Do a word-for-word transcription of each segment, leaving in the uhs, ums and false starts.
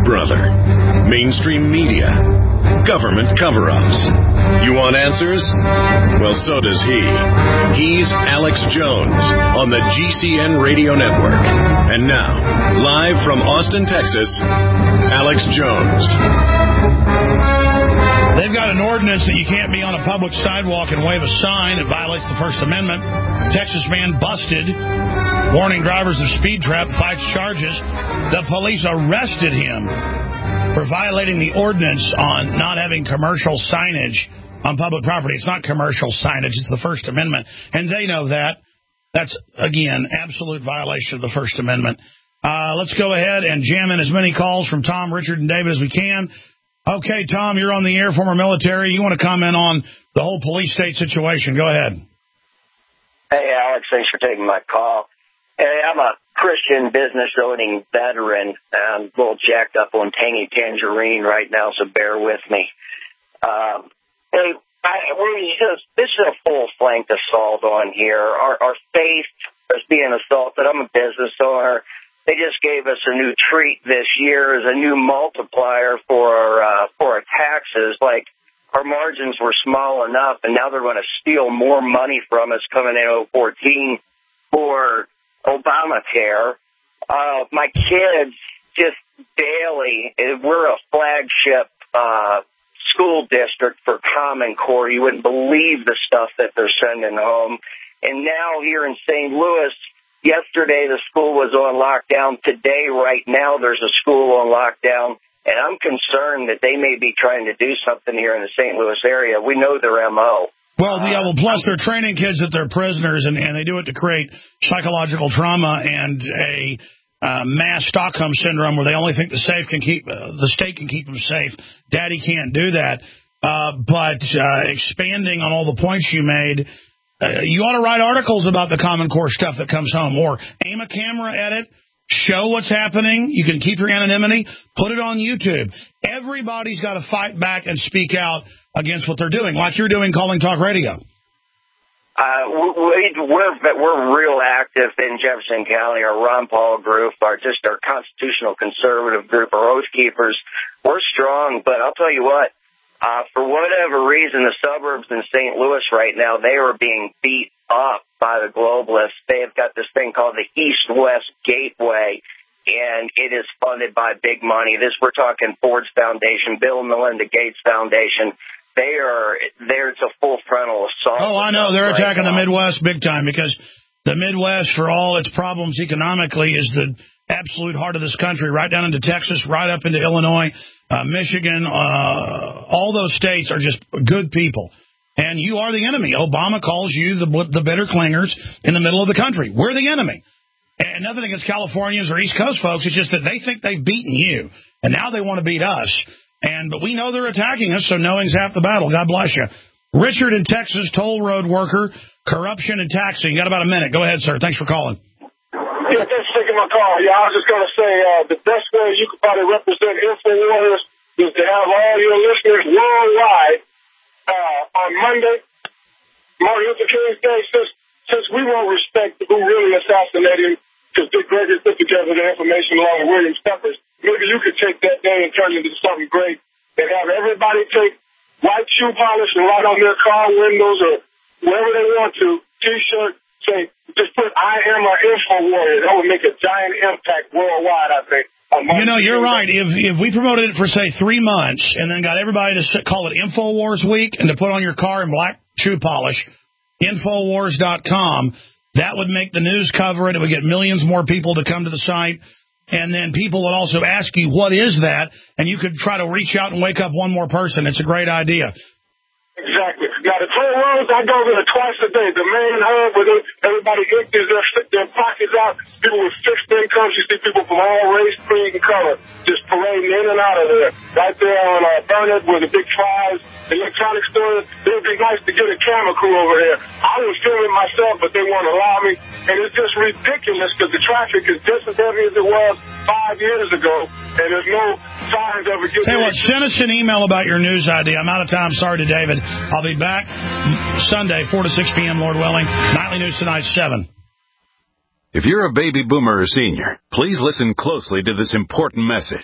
brother. Mainstream media. Government cover-ups. You want answers? Well, so does he. He's Alex Jones on the G C N Radio Network. And now, live from Austin, Texas, Alex Jones. They've got an ordinance that you can't be on a public sidewalk and wave a sign. It violates the First Amendment. Texas man busted, warning drivers of speed trap, fights charges. The police arrested him for violating the ordinance on not having commercial signage on public property. It's not commercial signage. It's the First Amendment. And they know that. That's, again, absolute violation of the First Amendment. Uh, let's go ahead and jam in as many calls from Tom, Richard, and David as we can. Okay, Tom, you're on the air, former military. You want to comment on the whole police state situation. Go ahead. Hey, Alex, thanks for taking my call. Hey, I'm a Christian business-owning veteran. I'm a little jacked up on tangy tangerine right now, so bear with me. Um, hey, I, we just, this is a full-flanked assault on here. Our, our faith is being assaulted. I'm a business owner. They just gave us a new treat this year as a new multiplier for our, uh, for our taxes. Like, our margins were small enough, and now they're going to steal more money from us coming in oh fourteen for Obamacare. Uh, my kids just daily, we're a flagship uh, school district for Common Core. You wouldn't believe the stuff that they're sending home. And now here in Saint Louis, yesterday the school was on lockdown. Today, right now, there's a school on lockdown. And I'm concerned that they may be trying to do something here in the Saint Louis area. We know their M O. Well, yeah, well, plus they're training kids that they're prisoners, and, and they do it to create psychological trauma and a uh, mass Stockholm syndrome where they only think the safe can keep uh, the state can keep them safe. Daddy can't do that. Uh, but uh, expanding on all the points you made, uh, you ought to write articles about the Common Core stuff that comes home, or aim a camera at it. Show what's happening. You can keep your anonymity. Put it on YouTube. Everybody's got to fight back and speak out against what they're doing, like you're doing calling talk radio. Uh, we, we're we're real active in Jefferson County. Our Ron Paul group, our just our constitutional conservative group, our Oath Keepers, we're strong. But I'll tell you what, uh, for whatever reason, the suburbs in Saint Louis right now, they are being beat up by the globalists. They have got this thing called the East-West Gateway, and it is funded by big money. This, we're talking Ford's Foundation, Bill and Melinda Gates Foundation. They are, there. It's a full frontal assault. Oh, I know. They're right attacking now. The Midwest big time, because the Midwest, for all its problems economically, is the absolute heart of this country, right down into Texas, right up into Illinois, uh, Michigan. Uh, all those states are just good people. And you are the enemy. Obama calls you the the bitter clingers in the middle of the country. We're the enemy. And nothing against Californians or East Coast folks. It's just that they think they've beaten you, and now they want to beat us. And but we know they're attacking us, so knowing's half the battle. God bless you. Richard in Texas, toll road worker, corruption and taxing. You got about a minute. Go ahead, sir. Thanks for calling. Yeah, thanks for taking my call. Yeah, I was just going to say uh, the best way you could probably represent InfoWars is to have all your listeners worldwide. Uh, on Monday, Martin Luther King's Day, since, since we won't respect who really assassinated him, because Dick Gregory put together the information along with William Steppers, maybe you could take that day and turn it into something great and have everybody take white shoe polish and write on their car windows or wherever they want to, T-shirt, say, just put, I am an info warrior. That would make a giant impact worldwide, I think. You know, you're right. If if we promoted it for, say, three months and then got everybody to call it InfoWars Week and to put on your car in black shoe polish, Infowars dot com, that would make the news cover it. It would get millions more people to come to the site. And then people would also ask you, what is that? And you could try to reach out and wake up one more person. It's a great idea. Exactly. Now, the toll roads, I go there twice a day. The main hub where they, everybody empties their, their pockets out. People with fixed incomes. You see people from all race, creed, and color just parading in and out of there. Right there on uh, Burnett where the big Fry's electronic store. It would be nice to get a camera crew over there. I was filming myself, but they won't allow me. And it's just ridiculous because the traffic is just as heavy as it was five years ago. And there's no signs of it getting... Tell you what, send us an email about your news idea. I'm out of time. Sorry to David. I'll be back Sunday, four to six p.m., Lord willing. Nightly News Tonight, seven. If you're a baby boomer or senior, please listen closely to this important message.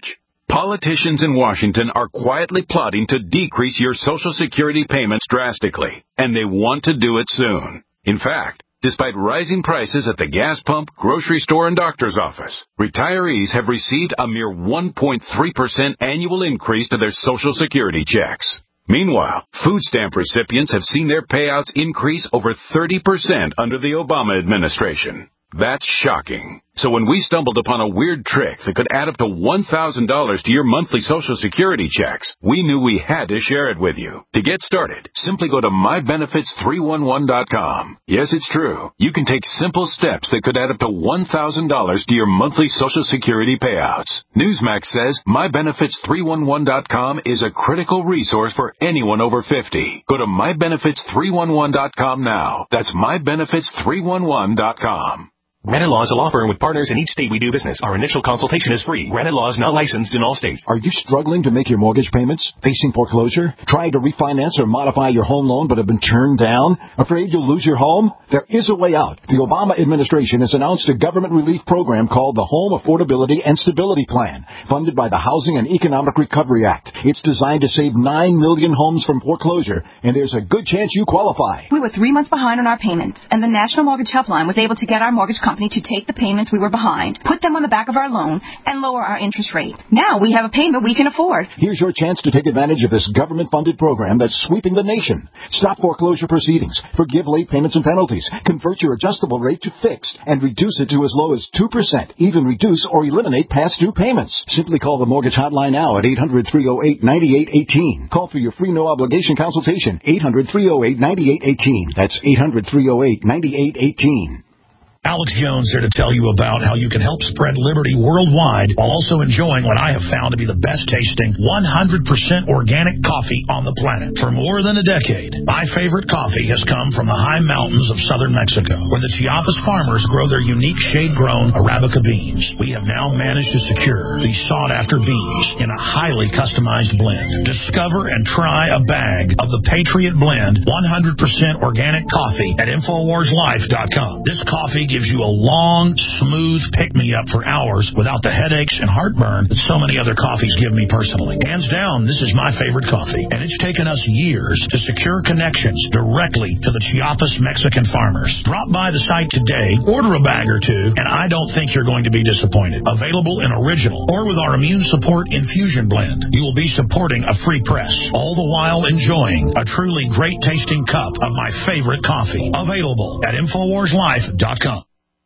Politicians in Washington are quietly plotting to decrease your Social Security payments drastically, and they want to do it soon. In fact, despite rising prices at the gas pump, grocery store, and doctor's office, retirees have received a mere one point three percent annual increase to their Social Security checks. Meanwhile, food stamp recipients have seen their payouts increase over thirty percent under the Obama administration. That's shocking. So when we stumbled upon a weird trick that could add up to one thousand dollars to your monthly Social Security checks, we knew we had to share it with you. To get started, simply go to my benefits three one one dot com. Yes, it's true. You can take simple steps that could add up to one thousand dollars to your monthly Social Security payouts. Newsmax says my benefits three one one dot com is a critical resource for anyone over fifty. Go to my benefits three one one dot com now. That's my benefits three one one dot com. Granite Law is a law firm with partners in each state we do business. Our initial consultation is free. Granite Law is not licensed in all states. Are you struggling to make your mortgage payments? Facing foreclosure? Trying to refinance or modify your home loan but have been turned down? Afraid you'll lose your home? There is a way out. The Obama administration has announced a government relief program called the Home Affordability and Stability Plan, funded by the Housing and Economic Recovery Act. It's designed to save nine million homes from foreclosure, and there's a good chance you qualify. We were three months behind on our payments, and the National Mortgage Helpline was able to get our mortgage company to take the payments we were behind, put them on the back of our loan, and lower our interest rate. Now we have a payment we can afford. Here's your chance to take advantage of this government-funded program that's sweeping the nation. Stop foreclosure proceedings, forgive late payments and penalties, convert your adjustable rate to fixed, and reduce it to as low as two percent. Even reduce or eliminate past due payments. Simply call the Mortgage Hotline now at eight hundred, three oh eight, nine eight one eight. Call for your free no-obligation consultation, eight hundred, three oh eight, nine eight one eight. That's eight hundred, three oh eight, nine eight one eight. Alex Jones here to tell you about how you can help spread liberty worldwide while also enjoying what I have found to be the best tasting one hundred percent organic coffee on the planet. For more than a decade, my favorite coffee has come from the high mountains of southern Mexico, where the Chiapas farmers grow their unique shade-grown Arabica beans. We have now managed to secure these sought-after beans in a highly customized blend. Discover and try a bag of the Patriot Blend one hundred percent organic coffee at Infowars Life dot com. This coffee gives you a long, smooth pick-me-up for hours without the headaches and heartburn that so many other coffees give me personally. Hands down, this is my favorite coffee, and it's taken us years to secure connections directly to the Chiapas Mexican farmers. Drop by the site today, order a bag or two, and I don't think you're going to be disappointed. Available in original or with our immune support infusion blend. You will be supporting a free press, all the while enjoying a truly great-tasting cup of my favorite coffee. Available at Infowars Life dot com.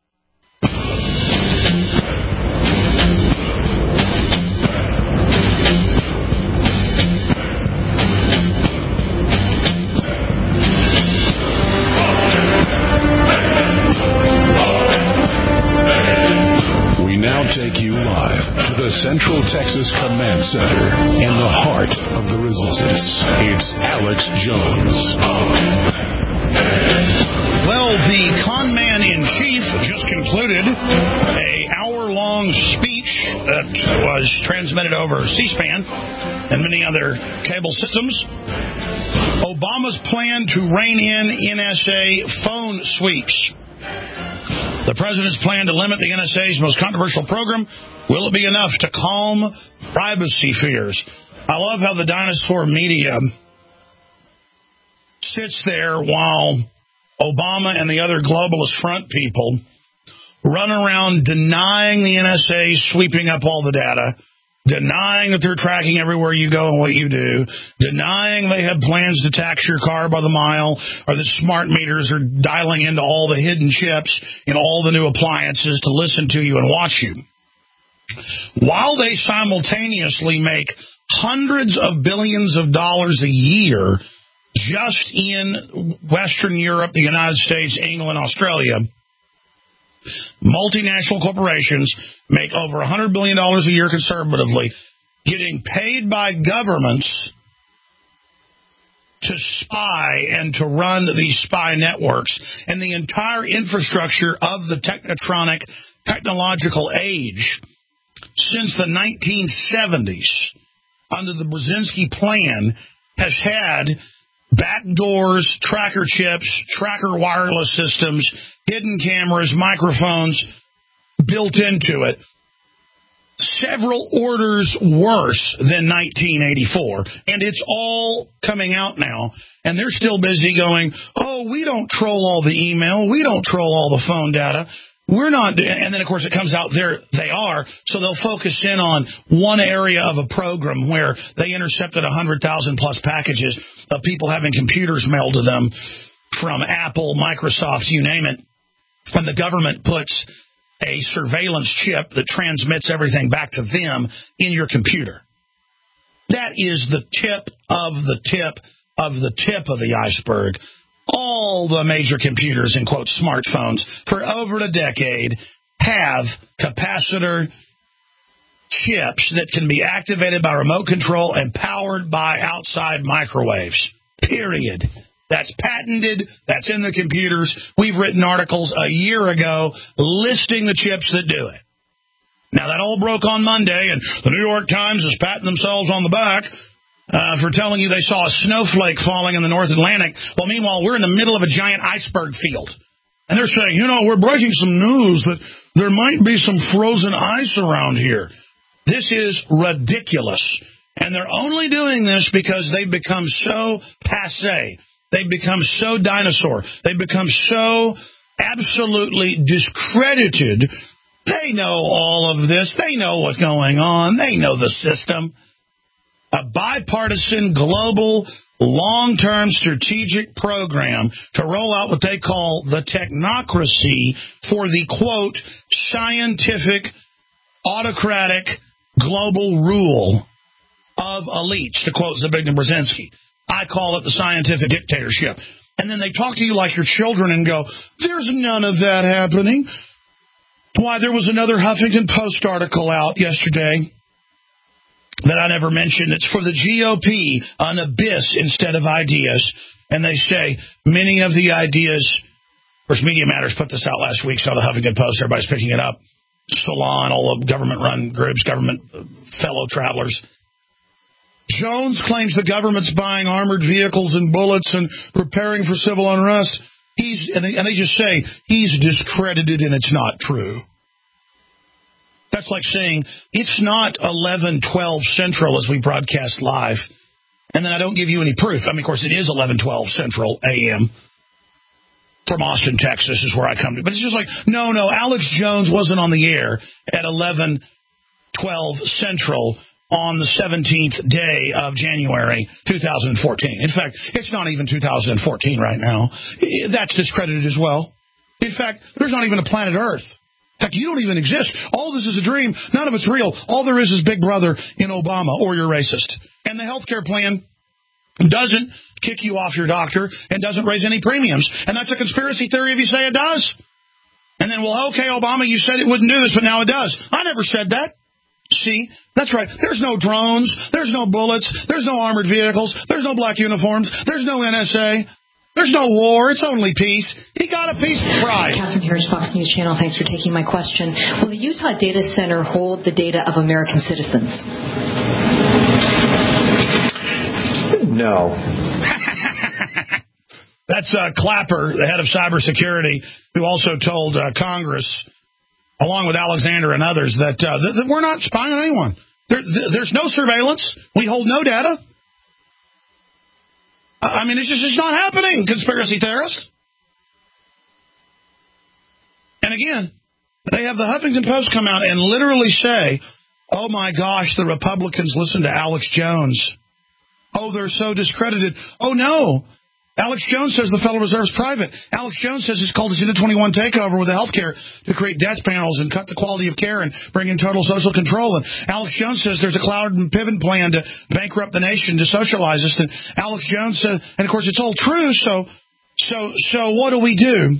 Take you live to the Central Texas Command Center in the heart of the resistance. It's Alex Jones. Well, the con man in chief just concluded a hour-long speech that was transmitted over C-SPAN and many other cable systems. Obama's plan to rein in N S A phone sweeps. The president's plan to limit the N S A's most controversial program, will it be enough to calm privacy fears? I love how the dinosaur media sits there while Obama and the other globalist front people run around denying the N S A sweeping up all the data, denying that they're tracking everywhere you go and what you do, denying they have plans to tax your car by the mile, or that smart meters are dialing into all the hidden chips in all the new appliances to listen to you and watch you. While they simultaneously make hundreds of billions of dollars a year just in Western Europe, the United States, England, Australia, multinational corporations make over one hundred billion dollars a year conservatively, getting paid by governments to spy and to run these spy networks, and the entire infrastructure of the technotronic technological age since the nineteen seventies under the Brzezinski plan has had backdoors, tracker chips, tracker wireless systems, hidden cameras, microphones built into it. several orders worse than nineteen eighty-four, and it's all coming out now, and they're still busy going, oh, we don't troll all the email, we don't troll all the phone data, we're not, and then, of course, it comes out there they are, so they'll focus in on one area of a program where they intercepted one hundred thousand plus packages of people having computers mailed to them from Apple, Microsoft, you name it, and the government puts a surveillance chip that transmits everything back to them in your computer. That is the tip of the tip of the tip of the iceberg. All the major computers and, quote, smartphones for over a decade have capacitor chips that can be activated by remote control and powered by outside microwaves, period. That's patented. That's in the computers. We've written articles a year ago listing the chips that do it. Now, that all broke on Monday, and the New York Times is patting themselves on the back uh, for telling you they saw a snowflake falling in the North Atlantic. Well, meanwhile, we're in the middle of a giant iceberg field. And they're saying, you know, we're breaking some news that there might be some frozen ice around here. This is ridiculous. And they're only doing this because they've become so passé. They've become so dinosaur. They've become so absolutely discredited. They know all of this. They know what's going on. They know the system. A bipartisan, global, long-term strategic program to roll out what they call the technocracy for the, quote, scientific, autocratic, global rule of elites, to quote Zbigniew Brzezinski. I call it the scientific dictatorship. And then they talk to you like your children and go, there's none of that happening. Why, there was another Huffington Post article out yesterday that I never mentioned. It's for the G O P, an abyss instead of ideas. And they say many of the ideas, of course, Media Matters put this out last week, so the Huffington Post, everybody's picking it up. Salon, all the government-run groups, government fellow travelers. Jones claims the government's buying armored vehicles and bullets and preparing for civil unrest. He's and they, and they just say he's discredited and it's not true. That's like saying it's not eleven twelve Central as we broadcast live, and then I don't give you any proof. I mean, of course, it is eleven twelve Central A M from Austin, Texas, is where I come to. But it's just like, no, no, Alex Jones wasn't on the air at eleven twelve Central on the seventeenth day of January two thousand fourteen. In fact, it's not even two thousand fourteen right now. That's discredited as well. In fact, there's not even a planet Earth. In fact, you don't even exist. All this is a dream. None of it's real. All there is is Big Brother in Obama, or you're racist. And the health care plan doesn't kick you off your doctor and doesn't raise any premiums. And that's a conspiracy theory if you say it does. And then, well, okay, Obama, you said it wouldn't do this, but now it does. I never said that. See, that's right. There's no drones. There's no bullets. There's no armored vehicles. There's no black uniforms. There's no N S A. There's no war. It's only peace. He got a peace prize. Catherine Harris, Fox News Channel. Thanks for taking my question. Will the Utah Data Center hold the data of American citizens? No. That's uh, Clapper, the head of cybersecurity, who also told uh, Congress, along with Alexander and others, that, uh, th- that we're not spying on anyone. There, th- there's no surveillance. We hold no data. I mean, it's just it's not happening, conspiracy theorists. And again, they have the Huffington Post come out and literally say, oh, my gosh, the Republicans listen to Alex Jones. Oh, they're so discredited. Oh, no. Alex Jones says the Federal Reserve's private. Alex Jones says it's called Agenda twenty-one takeover with the health care to create death panels and cut the quality of care and bring in total social control. And Alex Jones says there's a cloud and pivot plan to bankrupt the nation, to socialize us. And Alex Jones says, and of course it's all true, so so so what do we do?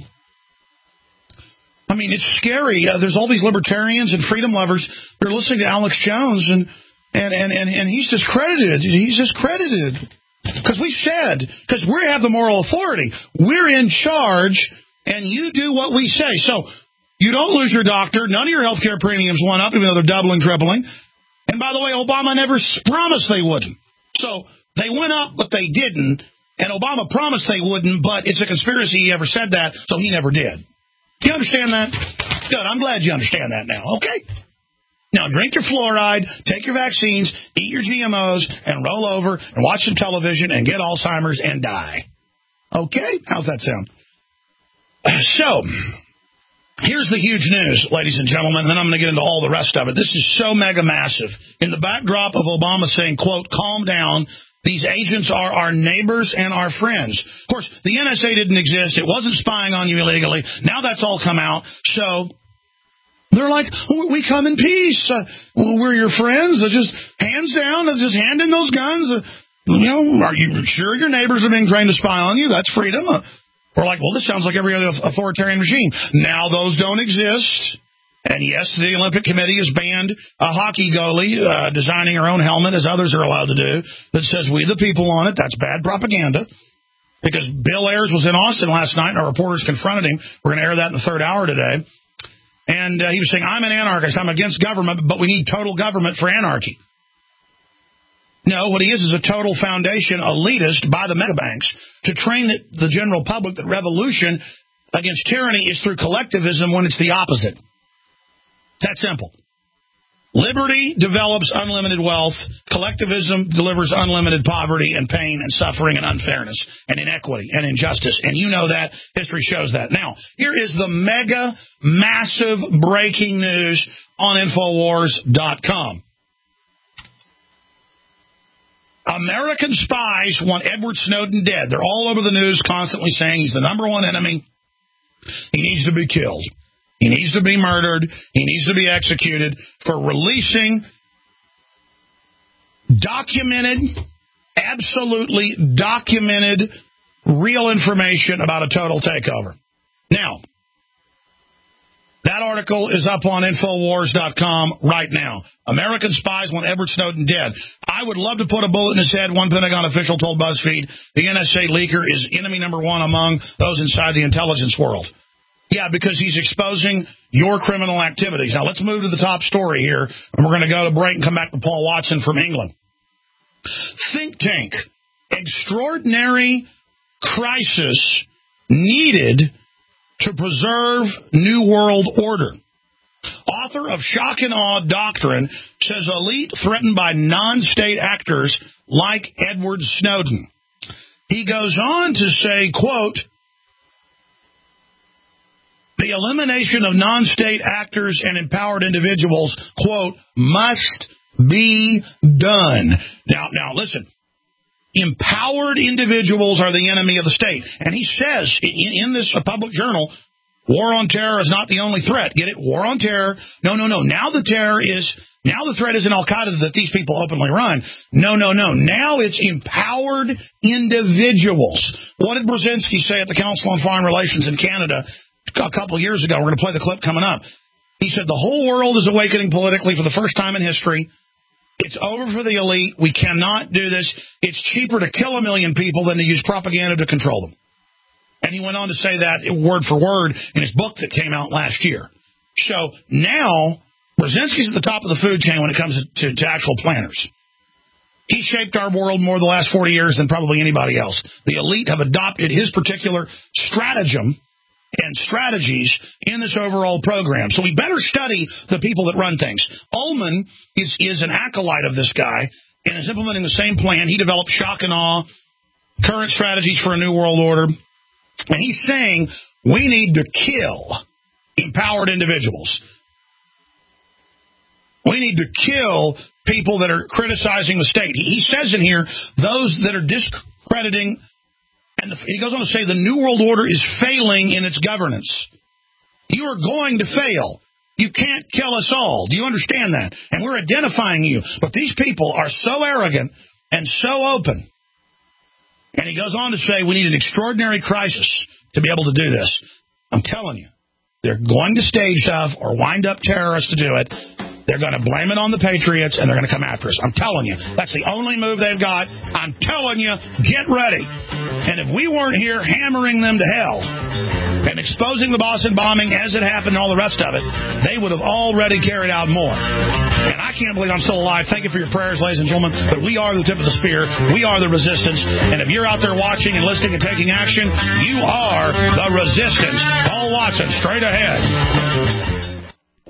I mean, it's scary. Uh, there's all these libertarians and freedom lovers. They're listening to Alex Jones, and and and and, and he's discredited. He's discredited. Because we said, because we have the moral authority, we're in charge, and you do what we say. So you don't lose your doctor. None of your health care premiums went up, even though they're doubling, tripling. And by the way, Obama never promised they wouldn't. So they went up, but they didn't. And Obama promised they wouldn't, but it's a conspiracy he ever said that, so he never did. Do you understand that? Good. I'm glad you understand that now, okay? Now, drink your fluoride, take your vaccines, eat your G M Os, and roll over and watch some television and get Alzheimer's and die. Okay? How's that sound? So, here's the huge news, ladies and gentlemen, and then I'm going to get into all the rest of it. This is so mega massive. In the backdrop of Obama saying, quote, calm down, these agents are our neighbors and our friends. Of course, the N S A didn't exist. It wasn't spying on you illegally. Now that's all come out. So they're like, we come in peace. Uh, we're your friends. Uh, just hands down. Uh, just hand in those guns. Uh, you know, are you sure your neighbors are being trained to spy on you? That's freedom. Uh, we're like, well, this sounds like every other authoritarian regime. Now those don't exist. And yes, the Olympic Committee has banned a hockey goalie uh, designing her own helmet, as others are allowed to do, that says we the people on it. That's bad propaganda. Because Bill Ayers was in Austin last night, and our reporters confronted him. We're going to air that in the third hour today. And uh, he was saying, I'm an anarchist. I'm against government, but we need total government for anarchy. No, what he is is a total foundation elitist by the megabanks to train the, the general public that revolution against tyranny is through collectivism when it's the opposite. It's that simple. Liberty develops unlimited wealth. Collectivism delivers unlimited poverty and pain and suffering and unfairness and inequity and injustice. And you know that. History shows that. Now, here is the mega, massive breaking news on Infowars dot com. American spies want Edward Snowden dead. They're all over the news constantly saying he's the number one enemy. He needs to be killed. He needs to be murdered. He needs to be executed for releasing documented, absolutely documented, real information about a total takeover. Now, that article is up on Infowars dot com right now. American spies want Edward Snowden dead. I would love to put a bullet in his head. One Pentagon official told BuzzFeed the N S A leaker is enemy number one among those inside the intelligence world. Yeah, because he's exposing your criminal activities. Now, let's move to the top story here, and we're going to go to break and come back to Paul Watson from England. Think tank. Extraordinary crisis needed to preserve New World Order. Author of Shock and Awe Doctrine says elite threatened by non-state actors like Edward Snowden. He goes on to say, quote, the elimination of non-state actors and empowered individuals, quote, must be done. Now, now listen, empowered individuals are the enemy of the state. And he says in, in this public journal, war on terror is not the only threat. Get it? War on terror. No, no, no. Now the terror is, now the threat isn't Al-Qaeda that these people openly run. No, no, no. Now it's empowered individuals. What did Brzezinski say at the Council on Foreign Relations in Canada a couple of years ago? We're going to play the clip coming up. He said the whole world is awakening politically for the first time in history. It's over for the elite. We cannot do this. It's cheaper to kill a million people than to use propaganda to control them. And he went on to say that word for word in his book that came out last year. So now, Brzezinski's at the top of the food chain when it comes to, to actual planners. He shaped our world more the last forty years than probably anybody else. The elite have adopted his particular stratagem and strategies in this overall program. So we better study the people that run things. Ullman is, is an acolyte of this guy and is implementing the same plan. He developed Shock and Awe, current strategies for a new world order. And he's saying we need to kill empowered individuals. We need to kill people that are criticizing the state. He says in here, those that are discrediting. And the, he goes on to say the New World Order is failing in its governance. You are going to fail. You can't kill us all. Do you understand that? And we're identifying you. But these people are so arrogant and so open. And he goes on to say we need an extraordinary crisis to be able to do this. I'm telling you, they're going to stage stuff or wind up terrorists to do it. They're going to blame it on the Patriots, and they're going to come after us. I'm telling you. That's the only move they've got. I'm telling you, get ready. And if we weren't here hammering them to hell and exposing the Boston bombing as it happened and all the rest of it, they would have already carried out more. And I can't believe I'm still alive. Thank you for your prayers, ladies and gentlemen. But we are the tip of the spear. We are the resistance. And if you're out there watching and listening and taking action, you are the resistance. Paul Watson, straight ahead.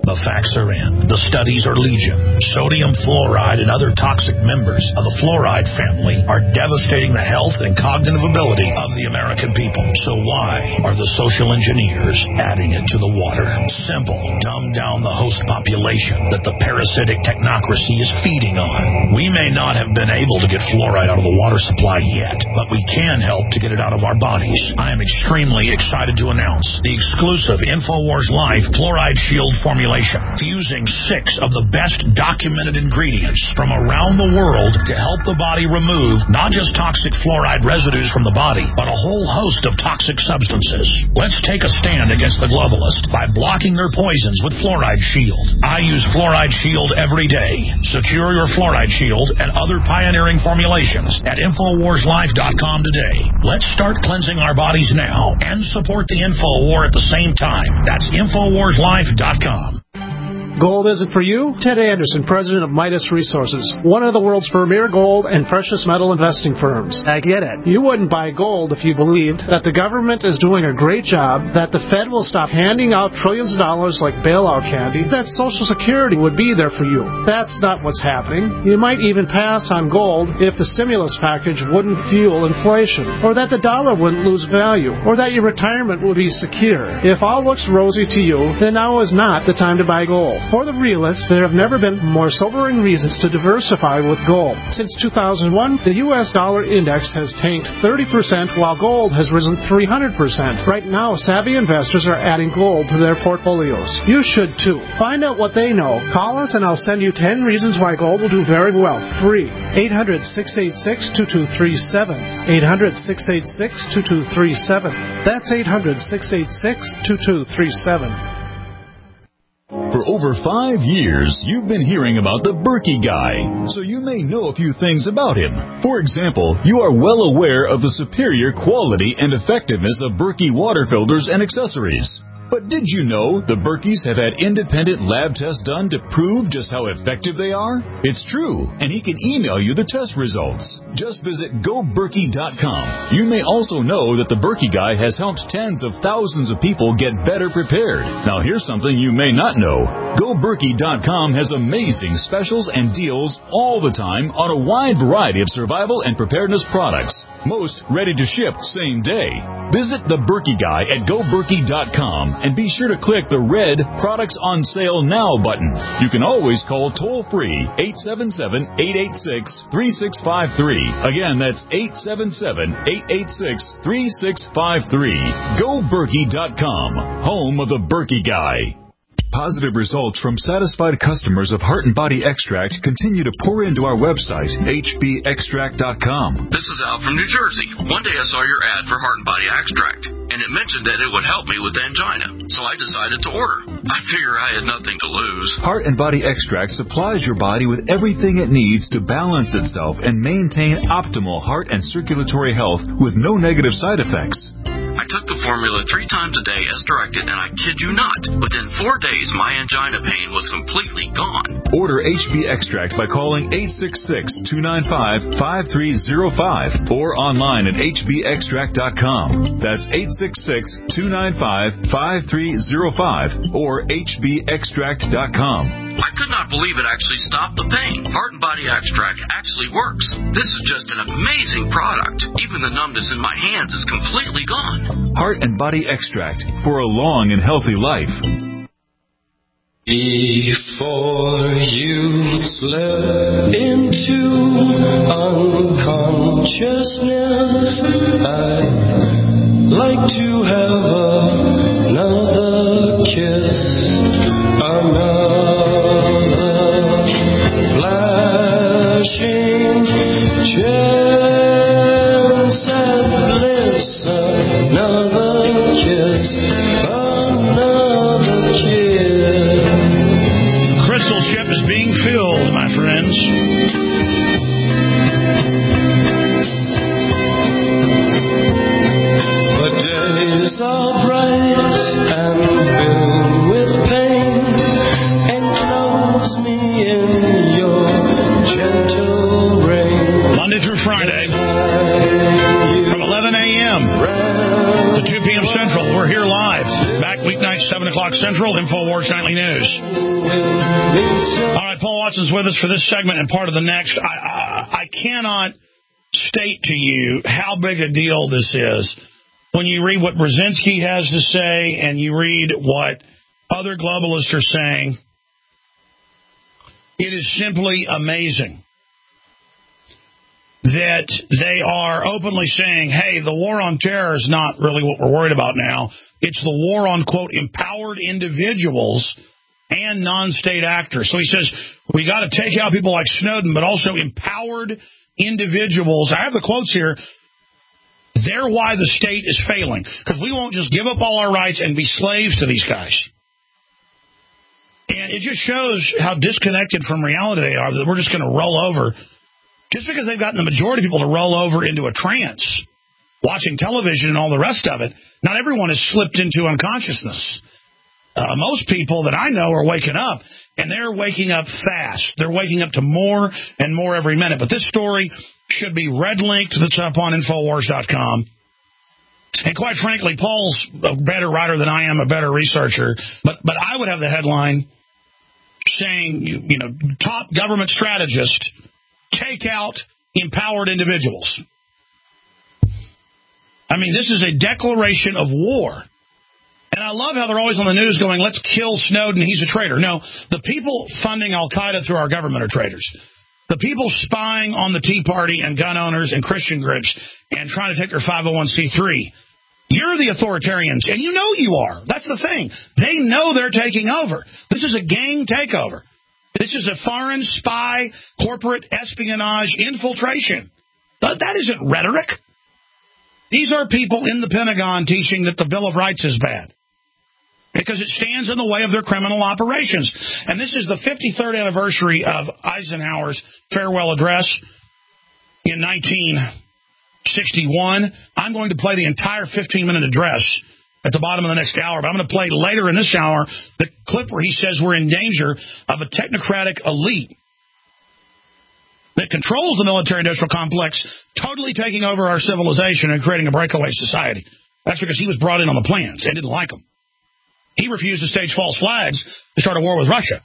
The facts are in. The studies are legion. Sodium fluoride and other toxic members of the fluoride family are devastating the health and cognitive ability of the American people. So why are the social engineers adding it to the water? Simple. Dumb down the host population that the parasitic technocracy is feeding on. We may not have been able to get fluoride out of the water supply yet, but we can help to get it out of our bodies. I am extremely excited to announce the exclusive InfoWars Life Fluoride Shield formulation, fusing six of the best documented ingredients from around the world to help the body remove not just toxic fluoride residues from the body, but a whole host of toxic substances. Let's take a stand against the globalists by blocking their poisons with Fluoride Shield. I use Fluoride Shield every day. Secure your Fluoride Shield and other pioneering formulations at Infowars Life dot com today. Let's start cleansing our bodies now and support the Info War at the same time. That's Infowars Life dot com. Gold isn't for you? Ted Anderson, president of Midas Resources, one of the world's premier gold and precious metal investing firms. I get it. You wouldn't buy gold if you believed that the government is doing a great job, that the Fed will stop handing out trillions of dollars like bailout candy, that Social Security would be there for you. That's not what's happening. You might even pass on gold if the stimulus package wouldn't fuel inflation, or that the dollar wouldn't lose value, or that your retirement would be secure. If all looks rosy to you, then now is not the time to buy gold. For the realists, there have never been more sobering reasons to diversify with gold. Since two thousand one, the U S dollar index has tanked thirty percent while gold has risen three hundred percent. Right now, savvy investors are adding gold to their portfolios. You should too. Find out what they know. Call us and I'll send you ten reasons why gold will do very well. Free. eight hundred, six eight six, two two three seven. eight hundred, six eight six, two two three seven. That's eight hundred, six eight six, two two three seven. For over five years, you've been hearing about the Berkey Guy, so you may know a few things about him. For example, you are well aware of the superior quality and effectiveness of Berkey water filters and accessories. But did you know the Berkeys have had independent lab tests done to prove just how effective they are? It's true, and he can email you the test results. Just visit go berkey dot com. You may also know that the Berkey Guy has helped tens of thousands of people get better prepared. Now here's something you may not know. go berkey dot com has amazing specials and deals all the time on a wide variety of survival and preparedness products. Most ready to ship same day. Visit the Berkey Guy at go berkey dot com and be sure to click the red Products on Sale Now button. You can always call toll-free eight seven seven, eight eight six, three six five three. Again, that's eight seven seven, eight eight six, three six five three. go berkey dot com, home of the Berkey Guy. Positive results from satisfied customers of Heart and Body Extract continue to pour into our website, H B extract dot com. This is Al from New Jersey. One day I saw your ad for Heart and Body Extract, and it mentioned that it would help me with angina, so I decided to order. I figure I had nothing to lose. Heart and Body Extract supplies your body with everything it needs to balance itself and maintain optimal heart and circulatory health with no negative side effects. I took the formula three times a day as directed, and I kid you not, within four days my angina pain was completely gone. Order H B Extract by calling eight six six, two nine five, five three zero five or online at H B extract dot com. That's eight six six, two nine five, five three zero five or H B extract dot com. I could not believe it actually stopped the pain. Heart and Body Extract actually works. This is just an amazing product. Even the numbness in my hands is completely gone. Heart and Body Extract for a long and healthy life. Before you slip into unconsciousness, I'd like to have another kiss, another flashing chance at bliss, another kiss, another kiss. Crystal ship is being filled, my friends. The days are bright and filled with pain, enclose me in your gentle rain. Monday through Friday, from eleven a.m. to two p.m. Central, we're here live. Back weeknights, seven eleven o'clock Central, InfoWars Nightly News. All right, Paul Watson's with us for this segment and part of the next. I, I, I cannot state to you how big a deal this is when you read what Brzezinski has to say and you read what other globalists are saying. It is simply amazing that they are openly saying, hey, the war on terror is not really what we're worried about now. It's the war on, quote, empowered individuals and non-state actors. So he says, we got to take out people like Snowden, but also empowered individuals. I have the quotes here. They're why the state is failing, because we won't just give up all our rights and be slaves to these guys. And it just shows how disconnected from reality they are, that we're just going to roll over. Just because they've gotten the majority of people to roll over into a trance, watching television and all the rest of it, not everyone has slipped into unconsciousness. Uh, most people that I know are waking up, and they're waking up fast. They're waking up to more and more every minute. But this story should be red-linked. That's up on Infowars dot com. And quite frankly, Paul's a better writer than I am, a better researcher. But but I would have the headline saying, you, you know, top government strategist, take out empowered individuals. I mean, this is a declaration of war. And I love how they're always on the news going, let's kill Snowden, he's a traitor. No, the people funding Al-Qaeda through our government are traitors. The people spying on the Tea Party and gun owners and Christian groups and trying to take their five oh one c three, you're the authoritarians, and you know you are. That's the thing. They know they're taking over. This is a gang takeover. This is a foreign spy, corporate espionage infiltration. That isn't rhetoric. These are people in the Pentagon teaching that the Bill of Rights is bad because it stands in the way of their criminal operations. And this is the fifty-third anniversary of Eisenhower's farewell address in nineteen sixty-one. I'm going to play the entire fifteen-minute address at the bottom of the next hour, but I'm going to play later in this hour the clip where he says we're in danger of a technocratic elite that controls the military-industrial complex totally taking over our civilization and creating a breakaway society. That's because he was brought in on the plans and didn't like them. He refused to stage false flags to start a war with Russia.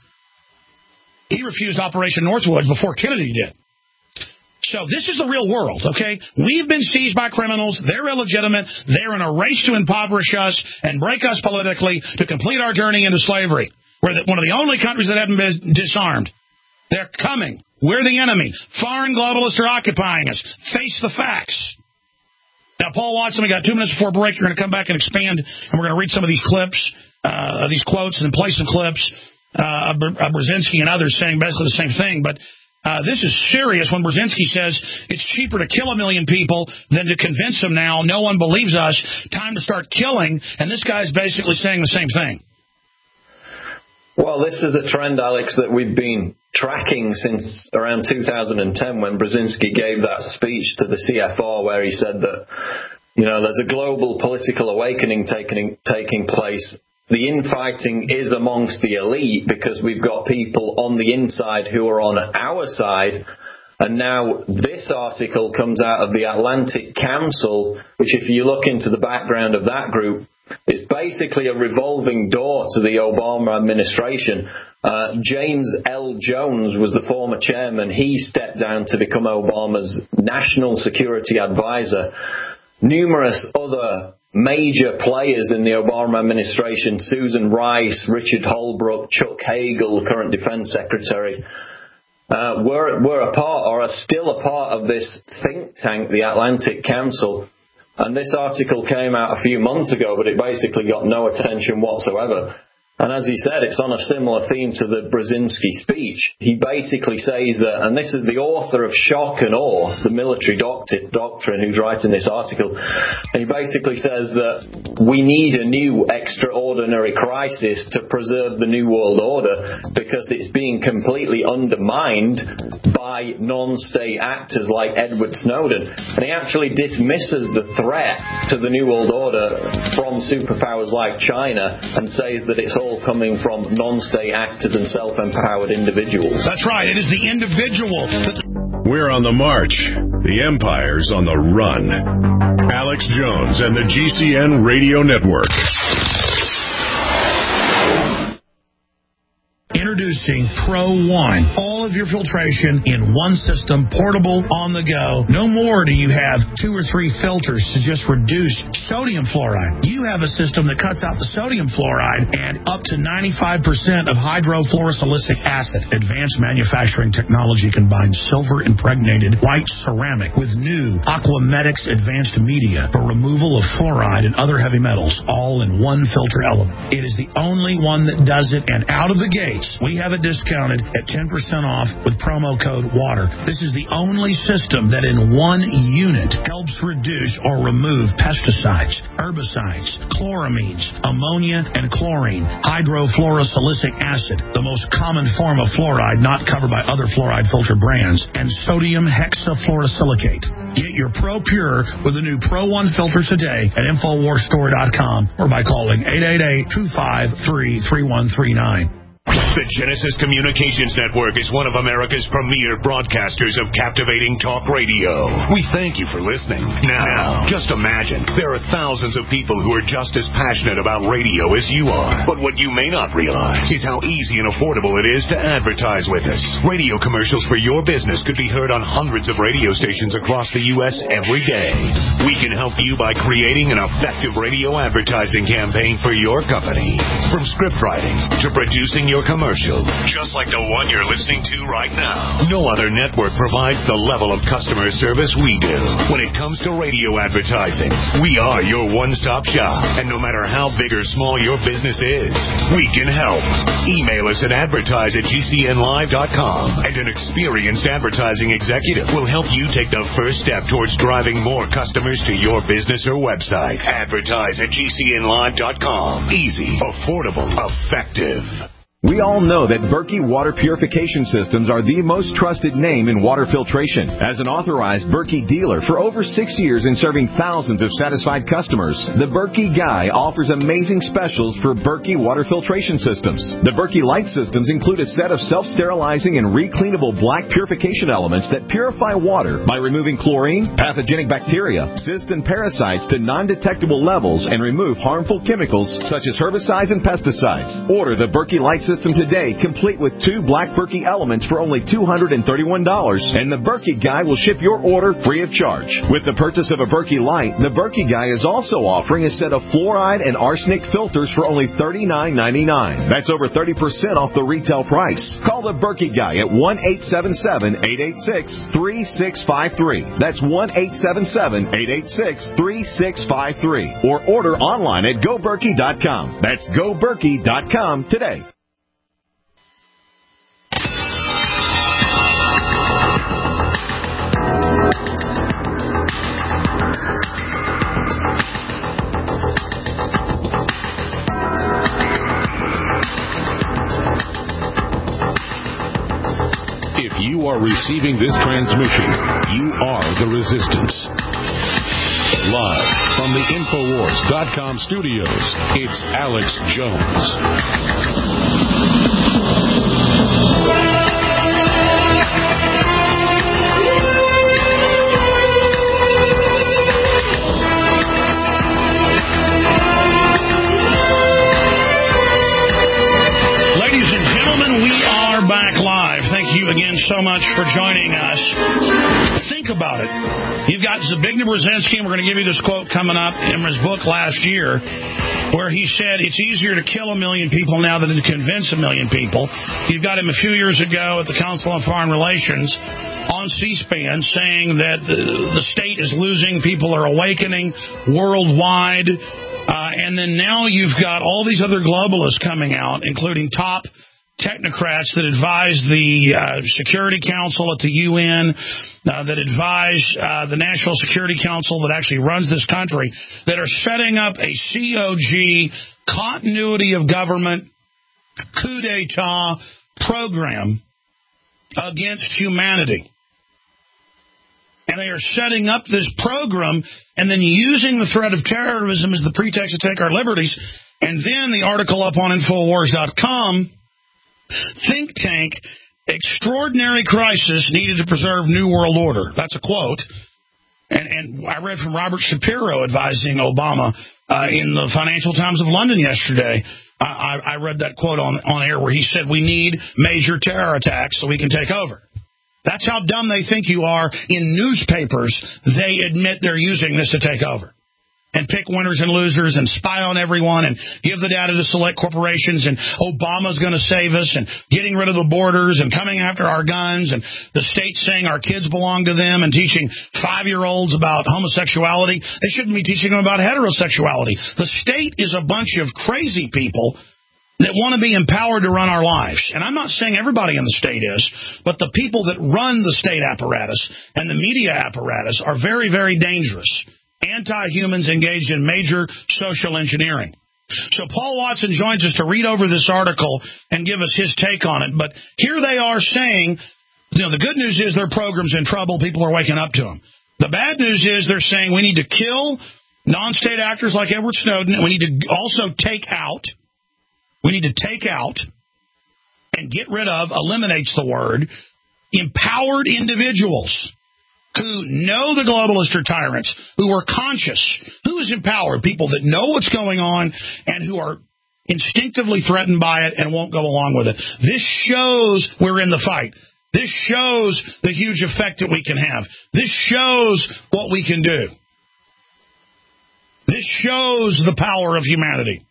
He refused Operation Northwoods before Kennedy did. So this is the real world, okay? We've been seized by criminals. They're illegitimate. They're in a race to impoverish us and break us politically to complete our journey into slavery. We're the, one of the only countries that haven't been disarmed. They're coming. We're the enemy. Foreign globalists are occupying us. Face the facts. Now, Paul Watson, we got two minutes before break. You're going to come back and expand, and we're going to read some of these clips, uh, these quotes, and play some clips uh, of Brzezinski and others saying basically the same thing. But uh, this is serious when Brzezinski says it's cheaper to kill a million people than to convince them now. No one believes us. Time to start killing. And this guy's basically saying the same thing. Well, this is a trend, Alex, that we've been tracking since around two thousand ten when Brzezinski gave that speech to the C F R where he said that, you know, there's a global political awakening taking taking place. The infighting is amongst the elite because we've got people on the inside who are on our side. And now this article comes out of the Atlantic Council, which if you look into the background of that group, is basically a revolving door to the Obama administration. Uh, James L. Jones was the former chairman. He stepped down to become Obama's national security advisor. Numerous other major players in the Obama administration, Susan Rice, Richard Holbrooke, Chuck Hagel, the current defense secretary, uh, were, were a part or are still a part of this think tank, the Atlantic Council. And this article came out a few months ago, but it basically got no attention whatsoever. And as he said, it's on a similar theme to the Brzezinski speech. He basically says that, and this is the author of Shock and Awe, the military doctor, doctrine who's writing this article, and he basically says that we need a new extraordinary crisis to preserve the New World Order because it's being completely undermined by non-state actors like Edward Snowden. And he actually dismisses the threat to the New World Order from superpowers like China and says that it's all coming from non-state actors and self-empowered individuals. That's right. It is the individual. We're on the march. The empire's on the run. Alex Jones and the G C N Radio Network. Introducing Pro One. All of your filtration in one system, portable, on the go. No more do you have two or three filters to just reduce sodium fluoride. You have a system that cuts out the sodium fluoride and up to ninety-five percent of hydrofluorosilicic acid. Advanced manufacturing technology combines silver-impregnated white ceramic with new Aquamedics advanced media for removal of fluoride and other heavy metals, all in one filter element. It is the only one that does it, and out of the gates, we have it discounted at ten percent off with promo code WATER. This is the only system that in one unit helps reduce or remove pesticides, herbicides, chloramines, ammonia, and chlorine, hydrofluorosilicic acid, the most common form of fluoride not covered by other fluoride filter brands, and sodium hexafluorosilicate. Get your Pro Pure with the new Pro One filter today at Infowars Store dot com or by calling eight eight eight, two five three, three one three nine. The Genesis Communications Network is one of America's premier broadcasters of captivating talk radio. We thank you for listening. Now, just imagine, there are thousands of people who are just as passionate about radio as you are. But what you may not realize is how easy and affordable it is to advertise with us. Radio commercials for your business could be heard on hundreds of radio stations across the U S every day. We can help you by creating an effective radio advertising campaign for your company. From script writing to producing your commercial, just like the one you're listening to right now. No other network provides the level of customer service we do. When it comes to radio advertising, we are your one-stop shop. And no matter how big or small your business is, we can help. Email us at advertise at G C N live dot com, and an experienced advertising executive will help you take the first step towards driving more customers to your business or website. Advertise at G C N live dot com. Easy, affordable, effective. We all know that Berkey Water Purification Systems are the most trusted name in water filtration. As an authorized Berkey dealer for over six years and serving thousands of satisfied customers, the Berkey Guy offers amazing specials for Berkey Water Filtration Systems. The Berkey Light Systems include a set of self-sterilizing and recleanable black purification elements that purify water by removing chlorine, pathogenic bacteria, cysts, and parasites to non-detectable levels and remove harmful chemicals such as herbicides and pesticides. Order the Berkey Light Systems System today, complete with two black Berkey elements for only two hundred thirty-one dollars, and the Berkey Guy will ship your order free of charge. With the purchase of a Berkey Light, the Berkey Guy is also offering a set of fluoride and arsenic filters for only thirty-nine ninety-nine. That's over thirty percent off the retail price. Call the Berkey Guy at one eight seven seven, eight eight six, three six five three. That's one eight seven seven, eight eight six, three six five three. Or order online at go berkey dot com. That's go berkey dot com today. If you are receiving this transmission, you are the resistance. Live from the Infowars dot com studios, it's Alex Jones. Back live. Thank you again so much for joining us. Think about it. You've got Zbigniew Brzezinski, and we're going to give you this quote coming up in his book last year, where he said it's easier to kill a million people now than to convince a million people. You've got him a few years ago at the Council on Foreign Relations on C-SPAN saying that the, the state is losing, people are awakening worldwide, uh, and then now you've got all these other globalists coming out, including top technocrats that advise the uh, Security Council at the U N, uh, that advise uh, the National Security Council that actually runs this country, that are setting up a C O G, continuity of government, coup d'etat program against humanity. And they are setting up this program and then using the threat of terrorism as the pretext to take our liberties. And then the article up on Infowars dot com, think tank, extraordinary crisis needed to preserve New World Order. That's a quote. And, and I read from Robert Shapiro advising Obama uh, in the Financial Times of London yesterday I, I read that quote on, on air where he said, we need major terror attacks so we can take over. That's how dumb they think you are. In newspapers, they admit they're using this to take over and pick winners and losers and spy on everyone and give the data to select corporations, and Obama's going to save us, and getting rid of the borders and coming after our guns, and the state saying our kids belong to them and teaching five-year-olds about homosexuality. They shouldn't be teaching them about heterosexuality. The state is a bunch of crazy people that want to be empowered to run our lives. And I'm not saying everybody in the state is, but the people that run the state apparatus and the media apparatus are very, very dangerous. Anti-humans engaged in major social engineering. So Paul Watson joins us to read over this article and give us his take on it. But here they are saying, you know, the good news is their program's in trouble. People are waking up to them. The bad news is they're saying we need to kill non-state actors like Edward Snowden, and we need to also take out, we need to take out and get rid of, eliminates the word, empowered individuals who know the globalists are tyrants, who are conscious. Who is empowered? People that know what's going on and who are instinctively threatened by it and won't go along with it. This shows we're in the fight. This shows the huge effect that we can have. This shows what we can do. This shows the power of humanity.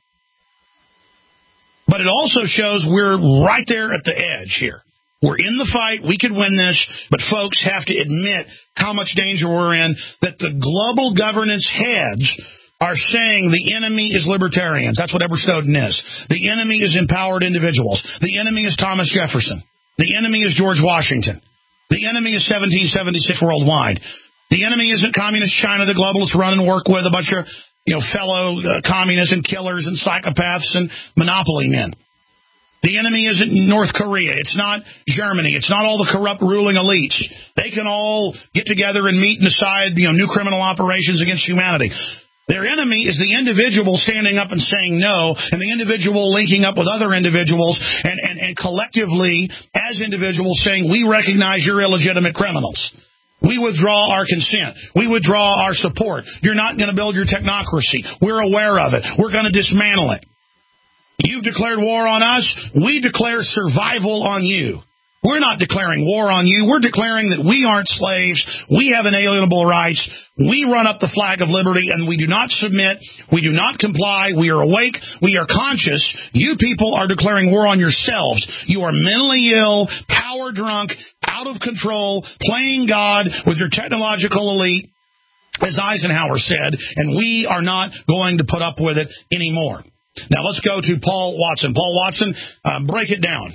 But it also shows we're right there at the edge here. We're in the fight. We could win this, but folks have to admit how much danger we're in, that the global governance heads are saying the enemy is libertarians. That's what Edward Snowden is. The enemy is empowered individuals. The enemy is Thomas Jefferson. The enemy is George Washington. The enemy is seventeen seventy-six worldwide. The enemy isn't communist China, the globalists run and work with a bunch of, you know, fellow uh, communists and killers and psychopaths and monopoly men. The enemy isn't North Korea. It's not Germany. It's not all the corrupt ruling elites. They can all get together and meet and decide, you know, new criminal operations against humanity. Their enemy is the individual standing up and saying no, and the individual linking up with other individuals and, and, and collectively, as individuals, saying, we recognize you're illegitimate criminals. We withdraw our consent. We withdraw our support. You're not going to build your technocracy. We're aware of it. We're going to dismantle it. You've declared war on us. We declare survival on you. We're not declaring war on you. We're declaring that we aren't slaves. We have inalienable rights. We run up the flag of liberty, and we do not submit. We do not comply. We are awake. We are conscious. You people are declaring war on yourselves. You are mentally ill, power drunk, out of control, playing God with your technological elite, as Eisenhower said, and we are not going to put up with it anymore. Now, let's go to Paul Watson. Paul Watson, uh, break it down.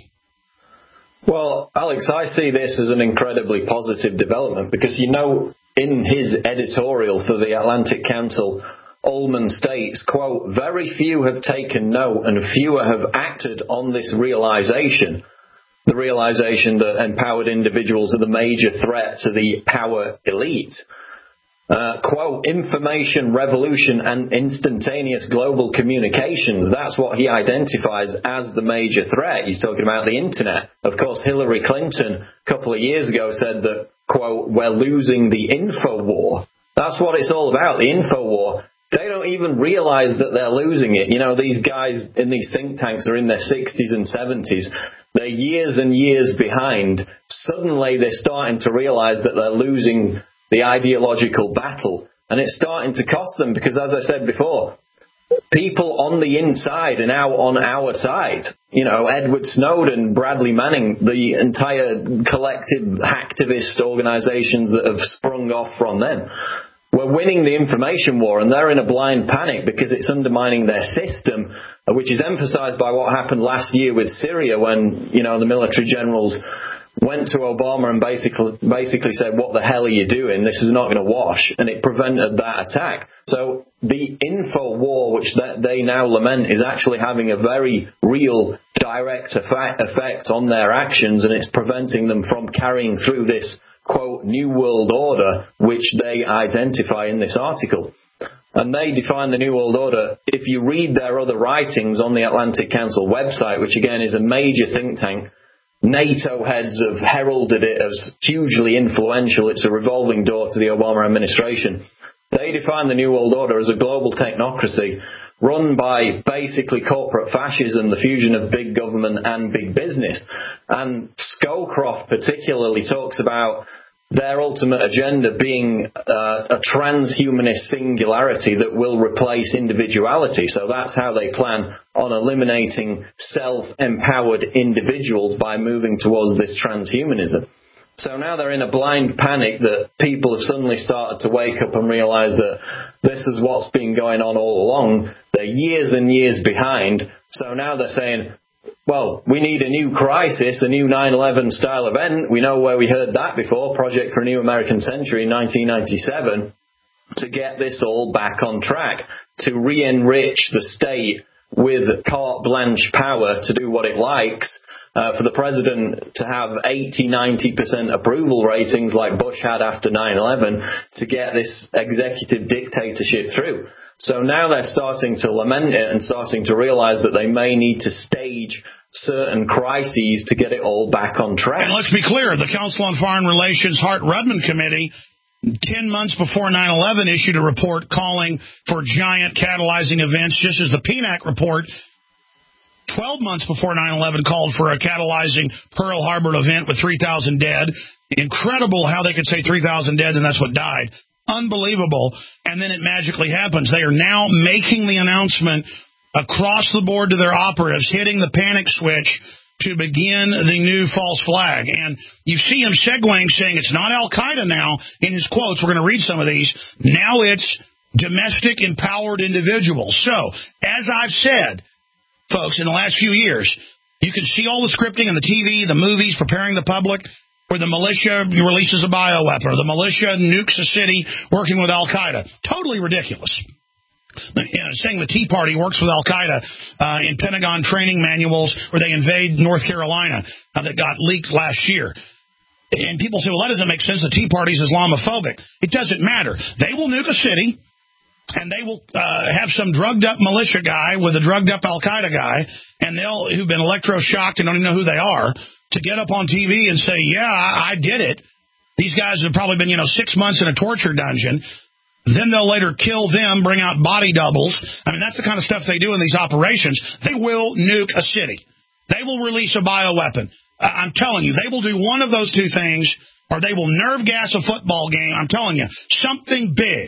Well, Alex, I see this as an incredibly positive development because, you know, in his editorial for the Atlantic Council, Ullman states, quote, very few have taken note and fewer have acted on this realization, the realization that empowered individuals are the major threat to the power elite. Uh, quote, information revolution and instantaneous global communications. That's what he identifies as the major threat. He's talking about the internet. Of course, Hillary Clinton a couple of years ago said that, quote, we're losing the info war. That's what it's all about, the info war. They don't even realize that they're losing it. You know, these guys in these think tanks are in their sixties and seventies. They're years and years behind. Suddenly they're starting to realize that they're losing the ideological battle, and it's starting to cost them because, as I said before, people on the inside are now on our side. You know, Edward Snowden, Bradley Manning, the entire collective hacktivist organizations that have sprung off from them. We're winning the information war, and they're in a blind panic because it's undermining their system, which is emphasized by what happened last year with Syria when, you know, the military generals went to Obama and basically basically said, what the hell are you doing? This is not going to wash. And it prevented that attack. So the info war, which that they now lament, is actually having a very real direct effect on their actions, and it's preventing them from carrying through this, quote, New World Order, which they identify in this article. And they define the New World Order. If you read their other writings on the Atlantic Council website, which again is a major think tank, NATO heads have heralded it as hugely influential. It's a revolving door to the Obama administration. They define the New World Order as a global technocracy run by basically corporate fascism, the fusion of big government and big business. And Scowcroft particularly talks about their ultimate agenda being uh, a transhumanist singularity that will replace individuality. So that's how they plan on eliminating self-empowered individuals by moving towards this transhumanism. So now they're in a blind panic that people have suddenly started to wake up and realize that this is what's been going on all along. They're years and years behind. So now they're saying, well, we need a new crisis, a new nine eleven style event. We know where we heard that before, Project for a New American Century in nineteen ninety-seven, to get this all back on track, to re-enrich the state with carte blanche power to do what it likes. Uh, for the president to have eighty, ninety percent approval ratings like Bush had after nine eleven to get this executive dictatorship through. So now they're starting to lament it and starting to realize that they may need to stage certain crises to get it all back on track. And let's be clear, the Council on Foreign Relations Hart-Rudman Committee, ten months before nine eleven, issued a report calling for giant catalyzing events, just as the P N A C report twelve months before nine eleven called for a catalyzing Pearl Harbor event with three thousand dead. Incredible how they could say three thousand dead and that's what died. Unbelievable. And then it magically happens. They are now making the announcement across the board to their operatives, hitting the panic switch to begin the new false flag. And you see him segueing, saying it's not Al-Qaeda now in his quotes. We're going to read some of these. Now it's domestic empowered individuals. So, as I've said, folks, in the last few years, you can see all the scripting and the T V, the movies preparing the public where the militia releases a bioweapon or the militia nukes a city working with Al-Qaeda. Totally ridiculous. You know, saying the Tea Party works with Al-Qaeda uh, in Pentagon training manuals where they invade North Carolina uh, that got leaked last year. And people say, well, that doesn't make sense. The Tea Party's Islamophobic. It doesn't matter. They will nuke a city, and they will uh, have some drugged-up militia guy with a drugged-up Al-Qaeda guy, and they'll who've been electroshocked and don't even know who they are, to get up on T V and say, yeah, I, I did it. These guys have probably been, you know, six months in a torture dungeon. Then they'll later kill them, bring out body doubles. I mean, that's the kind of stuff they do in these operations. They will nuke a city. They will release a bioweapon. Uh, I'm telling you, they will do one of those two things, or they will nerve gas a football game. I'm telling you, something big.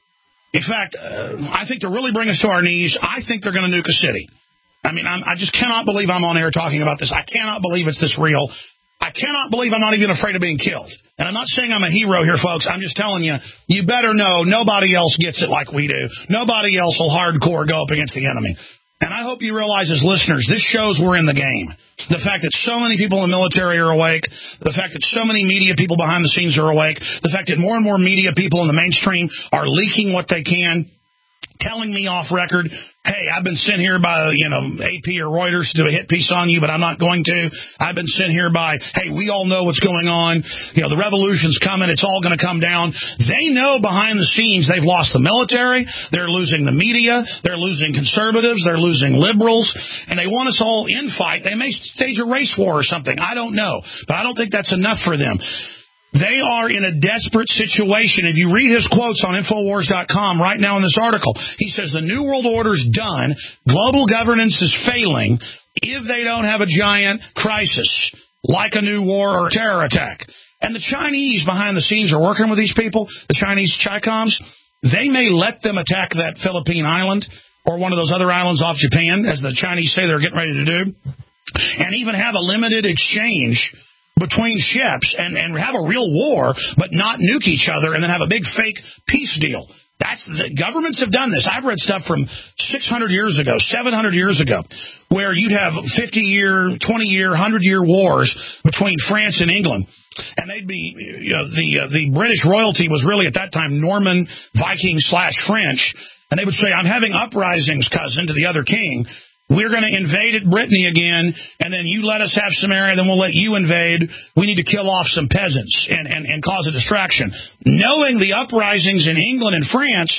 In fact, uh, I think to really bring us to our knees, I think they're going to nuke a city. I mean, I'm, I just cannot believe I'm on air talking about this. I cannot believe it's this real. I cannot believe I'm not even afraid of being killed. And I'm not saying I'm a hero here, folks. I'm just telling you, you better know nobody else gets it like we do. Nobody else will hardcore go up against the enemy. And I hope you realize as listeners, this shows we're in the game. The fact that so many people in the military are awake, the fact that so many media people behind the scenes are awake, the fact that more and more media people in the mainstream are leaking what they can, telling me off record, hey, I've been sent here by, you know, A P or Reuters to do a hit piece on you, but I'm not going to. I've been sent here by, hey, we all know what's going on. You know, the revolution's coming. It's all going to come down. They know behind the scenes they've lost the military. They're losing the media. They're losing conservatives. They're losing liberals. And they want us all in fight. They may stage a race war or something. I don't know. But I don't think that's enough for them. They are in a desperate situation. If you read his quotes on Infowars dot com right now in this article, he says the New World Order's done, global governance is failing if they don't have a giant crisis like a new war or terror attack. And the Chinese behind the scenes are working with these people, the Chinese Chicoms. They may let them attack that Philippine island or one of those other islands off Japan, as the Chinese say they're getting ready to do, and even have a limited exchange between ships and, and have a real war, but not nuke each other and then have a big fake peace deal. That's the governments have done this. I've read stuff from six hundred years ago, seven hundred years ago, where you'd have fifty-year, twenty-year, one hundred-year wars between France and England. And they'd be, you know, the uh, the British royalty was really at that time Norman, Viking slash French. And they would say, I'm having uprisings, cousin, to the other king. We're going to invade at Brittany again, and then you let us have some area, then we'll let you invade. We need to kill off some peasants and, and, and cause a distraction. Knowing the uprisings in England and France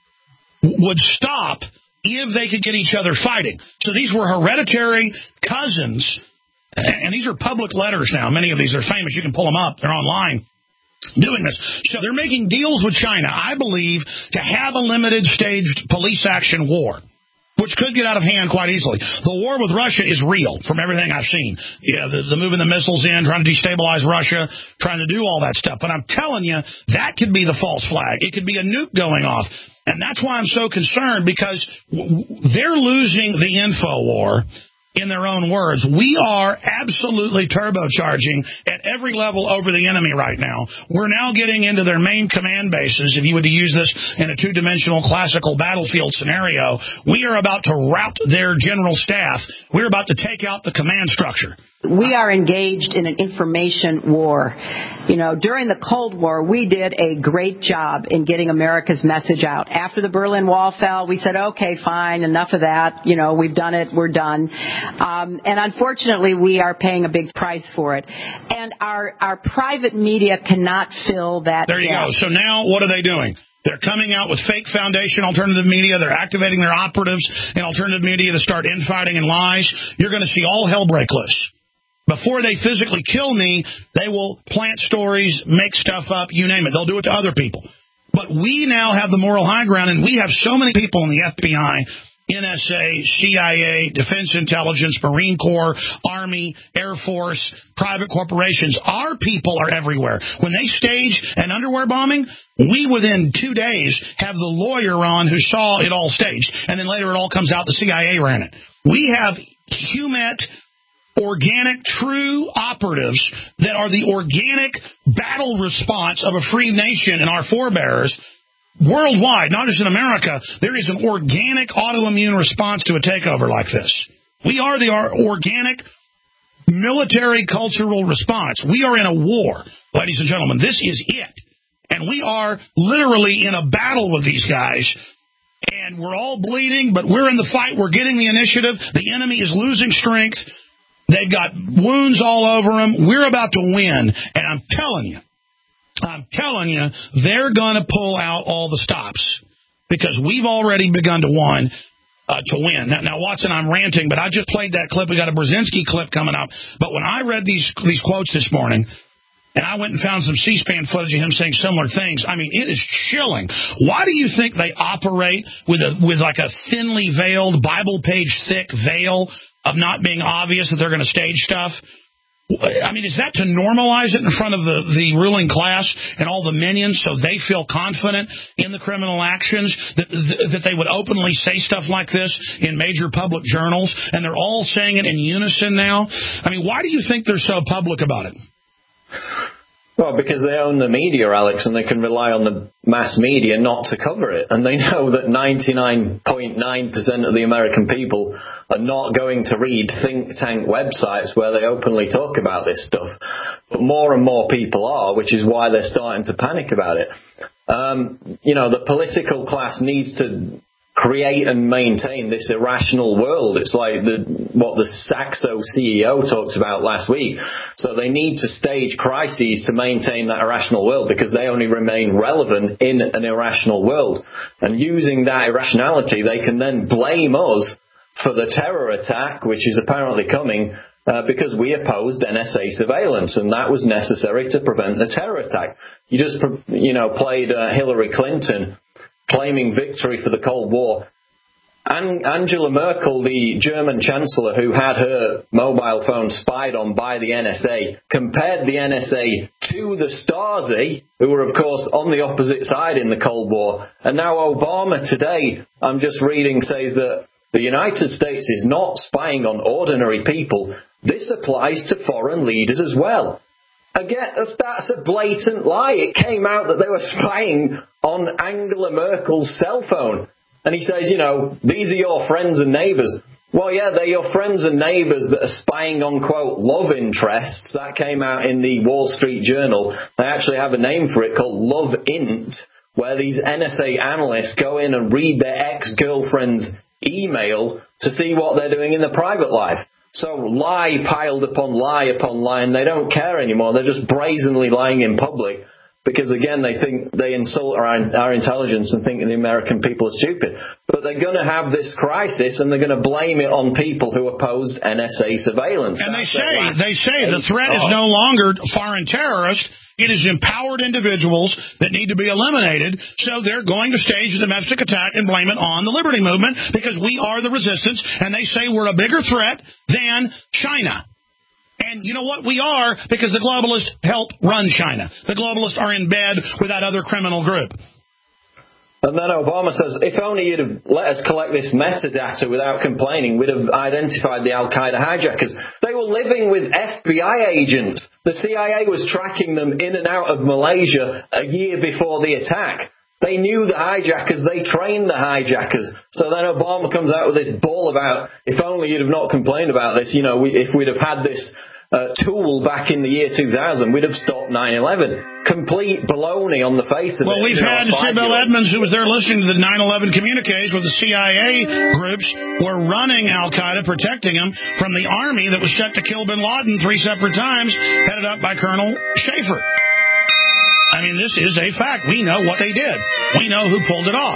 would stop if they could get each other fighting. So these were hereditary cousins, and these are public letters now. Many of these are famous. You can pull them up. They're online. Doing this. So they're making deals with China, I believe, to have a limited staged police action war. which could get out of hand quite easily. The war with Russia is real from everything I've seen. Yeah, the, the moving the missiles in, trying to destabilize Russia, trying to do all that stuff. But I'm telling you, that could be the false flag. It could be a nuke going off. And that's why I'm so concerned, because w- they're losing the info war. In their own words, we are absolutely turbocharging at every level over the enemy right now. We're now getting into their main command bases. If you were to use this in a two-dimensional classical battlefield scenario, we are about to rout their general staff. We're about to take out the command structure. We are engaged in an information war. You know, during the Cold War, we did a great job in getting America's message out. After the Berlin Wall fell, we said, okay, fine, enough of that. You know, we've done it, we're done. Um, and unfortunately, we are paying a big price for it. And our, our private media cannot fill that There you gap. go. So now what are they doing? They're coming out with fake foundation alternative media. They're activating their operatives in alternative media to start infighting and lies. You're going to see all hell break loose. Before they physically kill me, they will plant stories, make stuff up, you name it. They'll do it to other people. But we now have the moral high ground, and we have so many people in the F B I, N S A, C I A, Defense Intelligence, Marine Corps, Army, Air Force, private corporations. Our people are everywhere. When they stage an underwear bombing, we within two days have the lawyer on who saw it all staged. And then later it all comes out the C I A ran it. We have Humet organic, true operatives that are the organic battle response of a free nation and our forebears worldwide, not just in America. There is an organic autoimmune response to a takeover like this. We are the our organic military cultural response. We are in a war, ladies and gentlemen. This is it. And we are literally in a battle with these guys. And we're all bleeding, but we're in the fight. We're getting the initiative. The enemy is losing strength. They've got wounds all over them. We're about to win. And I'm telling you, I'm telling you, they're going to pull out all the stops because we've already begun to win. Uh, to win. Now, now, Watson, I'm ranting, but I just played that clip. We got a Brzezinski clip coming up. But when I read these these quotes this morning, and I went and found some C-SPAN footage of him saying similar things, I mean, it is chilling. Why do you think they operate with a with like a thinly veiled, Bible page thick veil of not being obvious that they're going to stage stuff? I mean, is that to normalize it in front of the, the ruling class and all the minions so they feel confident in the criminal actions, that, that they would openly say stuff like this in major public journals, and they're all saying it in unison now? I mean, why do you think they're so public about it? Well, because they own the media, Alex, and they can rely on the mass media not to cover it. And they know that ninety-nine point nine percent of the American people are not going to read think tank websites where they openly talk about this stuff. But more and more people are, which is why they're starting to panic about it. Um, you know, the political class needs to create and maintain this irrational world. It's like the, what the Saxo C E O talked about last week. So they need to stage crises to maintain that irrational world because they only remain relevant in an irrational world. And using that irrationality, they can then blame us for the terror attack, which is apparently coming uh, because we opposed N S A surveillance, and that was necessary to prevent the terror attack. You just, you know, played uh, Hillary Clinton claiming victory for the Cold War. And Angela Merkel, the German chancellor who had her mobile phone spied on by the N S A, compared the N S A to the Stasi, who were, of course, on the opposite side in the Cold War. And now Obama today, I'm just reading, says that the United States is not spying on ordinary people. This applies to foreign leaders as well. Again, that's, that's a blatant lie. It came out that they were spying on Angela Merkel's cell phone. And he says, you know, these are your friends and neighbours. Well, yeah, they're your friends and neighbours that are spying on, quote, love interests. That came out in the Wall Street Journal. They actually have a name for it called Love Int, where these N S A analysts go in and read their ex-girlfriend's email to see what they're doing in their private life. So lie piled upon lie upon lie, and they don't care anymore. They're just brazenly lying in public because, again, they think they insult our, our intelligence and think the American people are stupid. But but they're going to have this crisis and they're going to blame it on people who opposed N S A surveillance. And That's they say, they say the case. threat is Oh. no longer foreign terrorists. It is empowered individuals that need to be eliminated, so they're going to stage a domestic attack and blame it on the Liberty Movement because we are the resistance, and they say we're a bigger threat than China. And you know what? We are, because the globalists help run China. The globalists are in bed with that other criminal group. And then Obama says, if only you'd have let us collect this metadata without complaining, we'd have identified the Al-Qaeda hijackers. They were living with F B I agents. The C I A was tracking them in and out of Malaysia a year before the attack. They knew the hijackers. They trained the hijackers. So then Obama comes out with this bull about, if only you'd have not complained about this, you know, we, if we'd have had this uh, tool back in the year two thousand, we'd have stopped nine eleven. Complete baloney on the face of well, it. Well, we've had Sybil Edmonds, who was there listening to the nine eleven communiques where the C I A groups were running Al-Qaeda, protecting them from the army that was set to kill bin Laden three separate times, headed up by Colonel Schaefer. I mean, this is a fact. We know what they did. We know who pulled it off.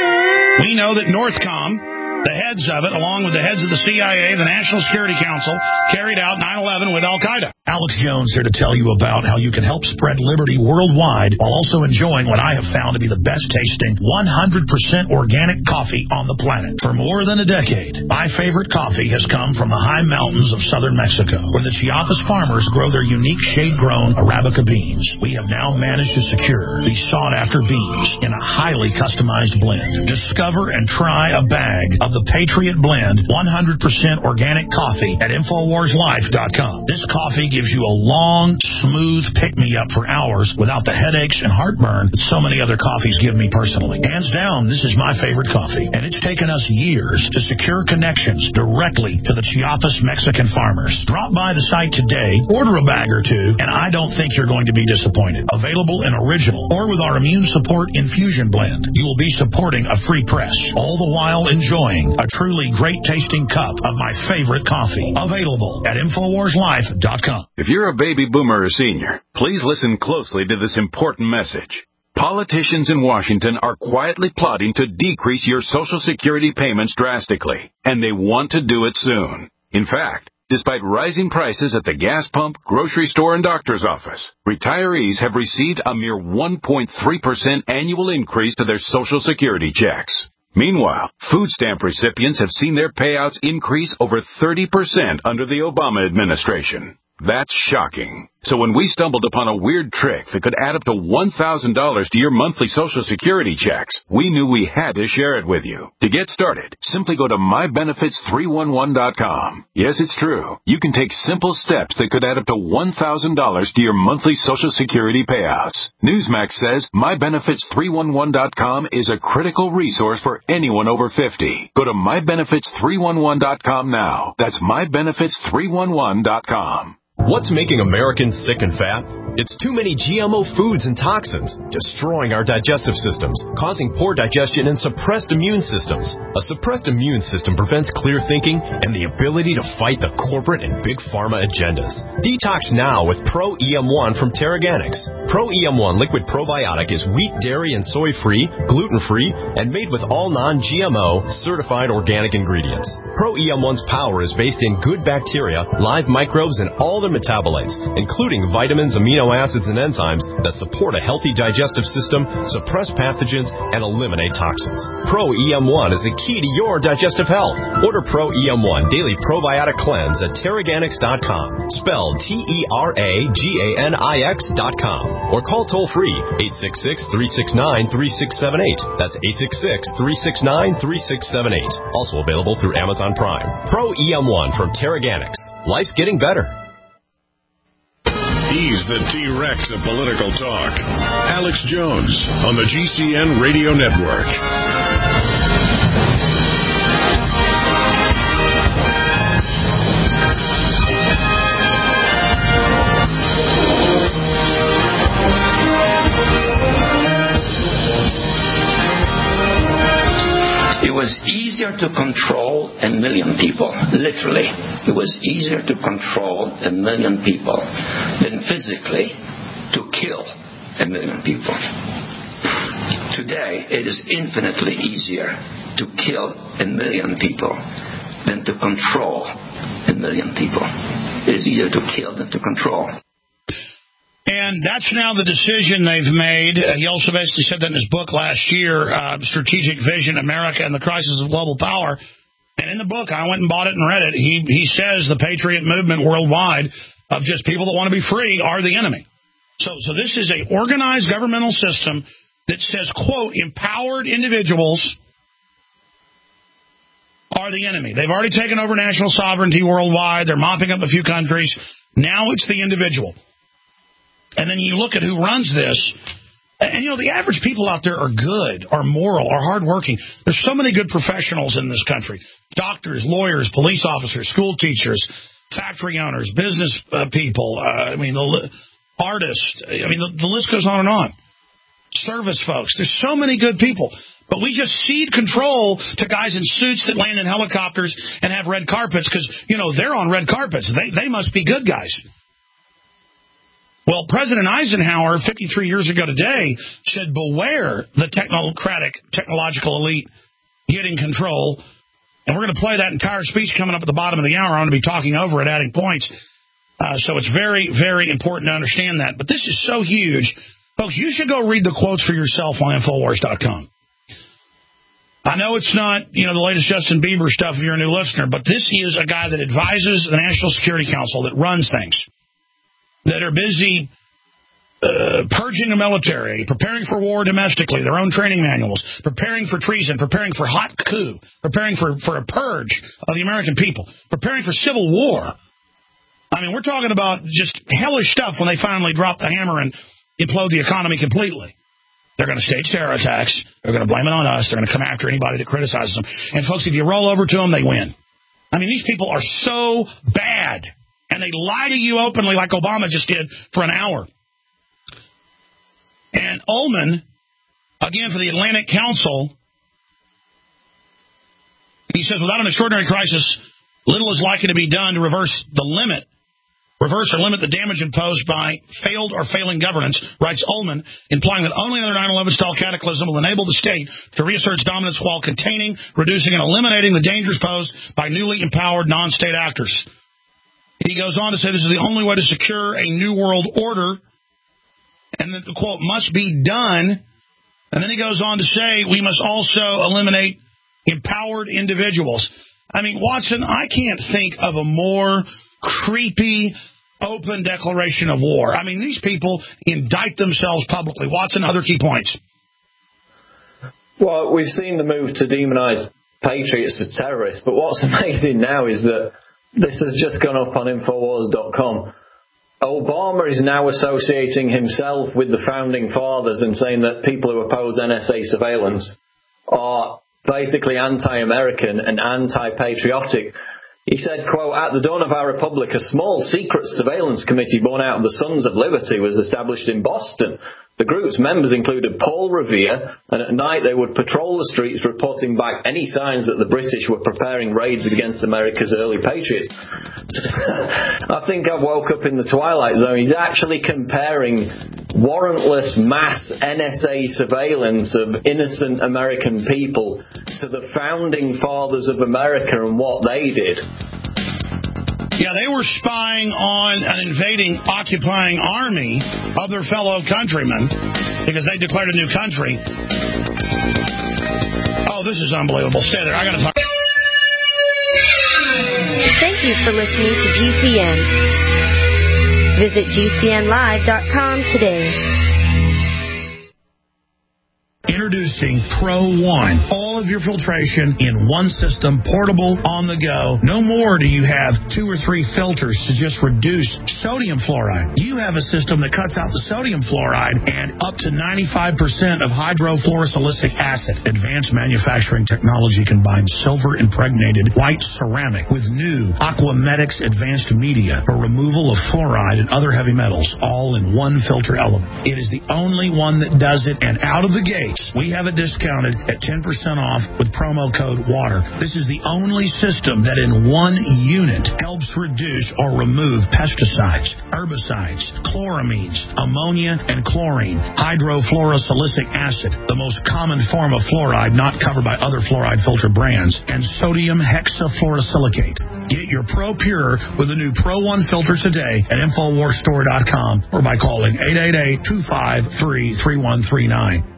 We know that Northcom, the heads of it, along with the heads of the C I A, the National Security Council, carried out nine eleven with Al-Qaeda. Alex Jones here to tell you about how you can help spread liberty worldwide while also enjoying what I have found to be the best tasting one hundred percent organic coffee on the planet. For more than a decade, my favorite coffee has come from the high mountains of southern Mexico, where the Chiapas farmers grow their unique shade-grown Arabica beans. We have now managed to secure these sought-after beans in a highly customized blend. Discover and try a bag of the Patriot Blend one hundred percent organic coffee at Infowars Life dot com. This coffee gives you a long, smooth pick-me-up for hours without the headaches and heartburn that so many other coffees give me personally. Hands down, this is my favorite coffee, and it's taken us years to secure connections directly to the Chiapas Mexican farmers. Drop by the site today, order a bag or two, and I don't think you're going to be disappointed. Available in original or with our immune support infusion blend, you will be supporting a free press, all the while enjoying a truly great-tasting cup of my favorite coffee. Available at Infowars Life dot com. If you're a baby boomer or senior, please listen closely to this important message. Politicians in Washington are quietly plotting to decrease your Social Security payments drastically, and they want to do it soon. In fact, despite rising prices at the gas pump, grocery store, and doctor's office, retirees have received a mere one point three percent annual increase to their Social Security checks. Meanwhile, food stamp recipients have seen their payouts increase over thirty percent under the Obama administration. That's shocking. So when we stumbled upon a weird trick that could add up to one thousand dollars to your monthly Social Security checks, we knew we had to share it with you. To get started, simply go to my benefits three one one dot com. Yes, it's true. You can take simple steps that could add up to one thousand dollars to your monthly Social Security payouts. Newsmax says my benefits three one one dot com is a critical resource for anyone over fifty. Go to my benefits three one one dot com now. That's my benefits three one one dot com. What's making Americans sick and fat? It's too many G M O foods and toxins, destroying our digestive systems, causing poor digestion and suppressed immune systems. A suppressed immune system prevents clear thinking and the ability to fight the corporate and big pharma agendas. Detox now with Pro E M one from Terraganics. Pro E M one liquid probiotic is wheat, dairy, and soy-free, gluten-free, and made with all non-G M O certified organic ingredients. Pro E M one's power is based in good bacteria, live microbes, and all their metabolites, including vitamins, amino acids, and enzymes that support a healthy digestive system, suppress pathogens, and eliminate toxins. Pro E M one is the key to your digestive health. Order Pro E M one Daily Probiotic Cleanse at Terraganics dot com, spelled T E R A G A N I X dot com, or call toll-free eight six six, three six nine, three six seven eight. That's eight six six, three six nine, three six seven eight. Also available through Amazon Prime. Pro E M one from Terraganics. Life's getting better. He's the T-Rex of political talk. Alex Jones on the G C N Radio Network. It was easier to control a million people, literally. It was easier to control a million people than physically to kill a million people. Today, it is infinitely easier to kill a million people than to control a million people. It is easier to kill than to control. And that's now the decision they've made. Uh, he also basically said that in his book last year, uh, Strategic Vision, America and the Crisis of Global Power. And in the book, I went and bought it and read it, he, he says the patriot movement worldwide of just people that want to be free are the enemy. So, so this is an organized governmental system that says, quote, empowered individuals are the enemy. They've already taken over national sovereignty worldwide. They're mopping up a few countries. Now it's the individual. And then you look at who runs this, and, you know, the average people out there are good, are moral, are hardworking. There's so many good professionals in this country. Doctors, lawyers, police officers, school teachers, factory owners, business uh, people, uh, I mean, the artists. I mean, the, the list goes on and on. Service folks. There's so many good people. But we just cede control to guys in suits that land in helicopters and have red carpets because, you know, they're on red carpets. They, they must be good guys. Well, President Eisenhower, fifty-three years ago today, said, beware the technocratic, technological elite getting control. And we're going to play that entire speech coming up at the bottom of the hour. I'm going to be talking over it, adding points. Uh, so it's very, very important to understand that. But this is so huge. Folks, you should go read the quotes for yourself on Infowars dot com. I know it's not, you know, the latest Justin Bieber stuff if you're a new listener, but this is a guy that advises the National Security Council, that runs things, that are busy uh, purging the military, preparing for war domestically, their own training manuals, preparing for treason, preparing for hot coup, preparing for, for a purge of the American people, preparing for civil war. I mean, we're talking about just hellish stuff when they finally drop the hammer and implode the economy completely. They're going to stage terror attacks. They're going to blame it on us. They're going to come after anybody that criticizes them. And, folks, if you roll over to them, they win. I mean, these people are so bad. And they lie to you openly like Obama just did for an hour. And Ullman, again, for the Atlantic Council, he says, without an extraordinary crisis, little is likely to be done to reverse the limit, reverse or limit the damage imposed by failed or failing governance, writes Ullman, implying that only another nine eleven style cataclysm will enable the state to reassert its dominance while containing, reducing, and eliminating the dangers posed by newly empowered non-state actors. He goes on to say this is the only way to secure a new world order, and that the quote must be done. And then he goes on to say we must also eliminate empowered individuals. I mean, Watson, I can't think of a more creepy, open declaration of war. I mean, these people indict themselves publicly. Watson, other key points. Well, we've seen the move to demonize patriots as terrorists, but what's amazing now is that this has just gone up on Infowars dot com. Obama is now associating himself with the founding fathers and saying that people who oppose N S A surveillance are basically anti-American and anti-patriotic. He said, quote, at the dawn of our republic, a small secret surveillance committee born out of the Sons of Liberty was established in Boston. The group's members included Paul Revere, and at night they would patrol the streets reporting back any signs that the British were preparing raids against America's early patriots. I think I woke up in the twilight zone. He's actually comparing warrantless mass N S A surveillance of innocent American people to the founding fathers of America and what they did. Yeah, they were spying on an invading, occupying army of their fellow countrymen because they declared a new country. Oh, this is unbelievable. Stay there. I got to talk. Thank you for listening to G C N. Visit G C N live dot com today. Introducing Pro One. All of your filtration in one system, portable, on the go. No more do you have two or three filters to just reduce sodium fluoride. You have a system that cuts out the sodium fluoride and up to ninety-five percent of hydrofluorosilicic acid. Advanced manufacturing technology combines silver-impregnated white ceramic with new Aquamedics advanced media for removal of fluoride and other heavy metals, all in one filter element. It is the only one that does it, and out of the gate, States. We have it discounted at ten percent off with promo code WATER. This is the only system that in one unit helps reduce or remove pesticides, herbicides, chloramines, ammonia, and chlorine, hydrofluorosilicic acid, the most common form of fluoride not covered by other fluoride filter brands, and sodium hexafluorosilicate. Get your Pro Pure with the new Pro one filter today at Infowars Store dot com or by calling eight eight eight, two five three, three one three nine.